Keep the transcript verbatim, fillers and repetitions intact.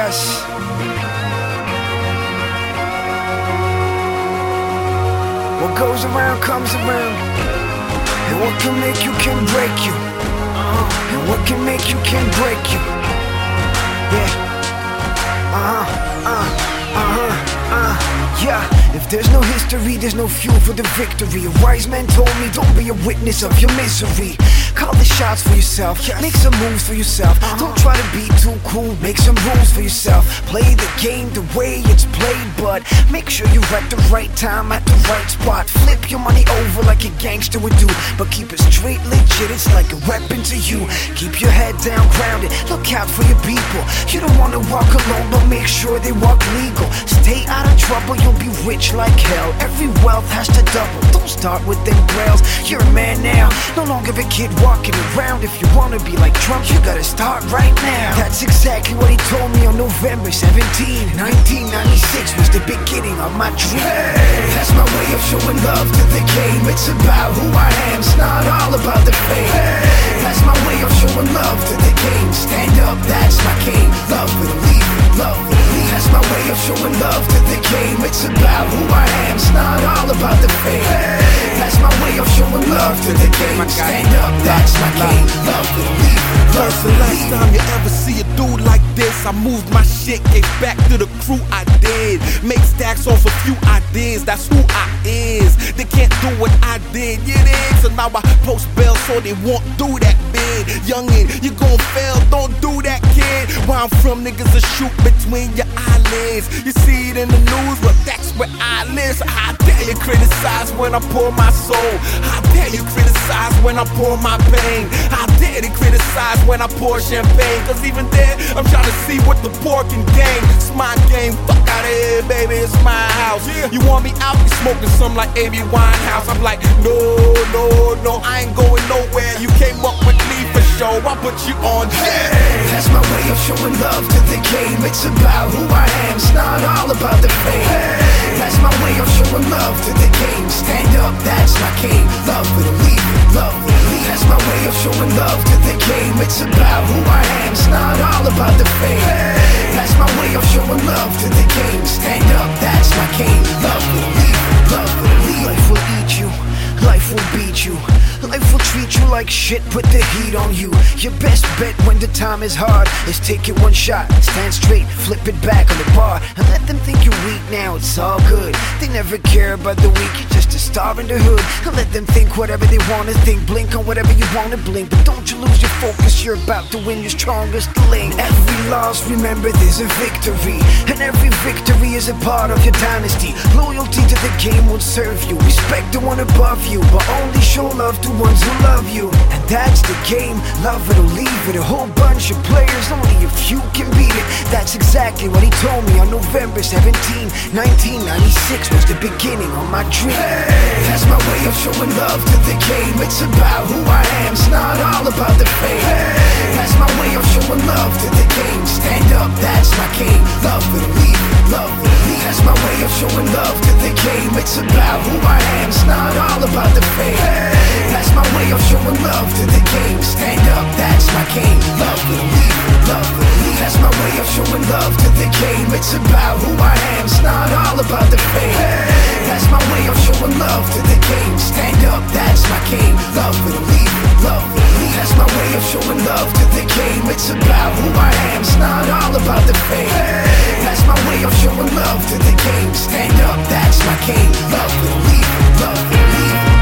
Yes. What goes around comes around, and what can make you can break you, uh-huh. And what can make you can break you. Yeah. Uh-huh. Uh. Uh-huh. Uh. Yeah. If there's no history, there's no fuel for the victory. A wise man told me, don't be a witness of your misery. Call the shots for yourself, make some moves for yourself. Don't try to be too cool, make some rules for yourself. Play the game the way it's played, but make sure you're at the right time, at the right spot. Flip your money over like a gangster would do, but keep it straight legit, it's like a weapon to you. Keep your head down, grounded, look out for your people. You don't wanna walk alone, but make sure they walk legal. Stay out of trouble, you'll be rich like hell. Every wealth has to double, don't start with them grails. You're a man now, no longer a kid walking around. If you wanna be like Trump, you gotta start right now. That's exactly what he told me on November seventeenth, nineteen ninety-six was the beginning of my dream. Hey, that's my way of showing love to the game. It's about who I am, it's not all about the fame. Hey, that's my way of showing love to the game. Stand up, that's my game. Love it or leave it, love it or leave it. That's my way of showing love to the game. It's about who I am, it's not all about the fame. Hey, that's my way of showing love to the game. Stand up, that's my game. Love it or leave it. First and last time you ever see a dude like this, I moved my shit, gave back to the crew I did. Make stacks off a few ideas, that's who I is. They can't do what I did, yeah they is. So now I post bail so they won't do that big. Youngin', you gon' fail, don't do that kid. Where I'm from, niggas will shoot between your eyelids. You see it in the news, but that's where I live. So how dare you criticize when I pour my soul? How dare you criticize when I pour my pain? How dare they criticize when I pour champagne? Cause even there, I'm trying to see what the poor can gain. It's my game, fuck out of here, baby, it's my house. Yeah. You want me out, you smoking something like Amy Winehouse. I'm like, no, no, no, I ain't going nowhere. You came up with me for show, I'll put you on jet. Hey, that's my way of showing love to the game. It's about who I am, it's not all about the fame. Hey, that's my way of showing love to the game. Stand up, that's my game. Love it or leave it, love it or leave it. That's my way of showing love to the game. It's about who I am, it's not all about the fame. Hey, that's my way of showing love to the game. Stand up, that's my game. Love it or leave it, love it or leave it. Life will eat you, life will beat you. Life will treat you like shit, put the heat on you. Your best bet when the time is hard is take it one shot, stand straight, flip it back on the bar, and let them think you're weak now, it's all good. They never care about the weak, you're just a star in the hood. And let them think whatever they wanna think, blink on whatever you wanna blink. But don't you lose your focus, you're about to win your strongest link. Every loss, remember there's a victory, and every victory is a part of your dynasty. Loyalty to the game will serve you, respect the one above you, but only show love to ones who love you. And that's the game, love it or leave it. A whole bunch of players, only a few can beat it. That's exactly what he told me on November seventeenth, nineteen ninety-six was the beginning of my dream. Hey, that's my way of showing love to the game. It's about who I am, it's not all about the fame. Hey, that's my way of showing love to the game. Stand up, that's my game. Love it or leave it, love it or leave it. That's my way of showing love to the game. It's about who I am, it's not all about the fame. Hey, that's my way of showing love to the game. Stand up, that's my game. Love it or leave it, love it or leave it. That's my way of showing love to the game. It's about who I am, it's not all about the fame. Hey, that's my way of showing love to the game. Stand up, that's my game. Love it or leave it, love it or leave it. That's my way of showing love to the game. It's about who I am, it's not all about the fame. Hey, that's my way of showing love to the game. Stand up, that's my game. Love it or leave it, love it or leave it.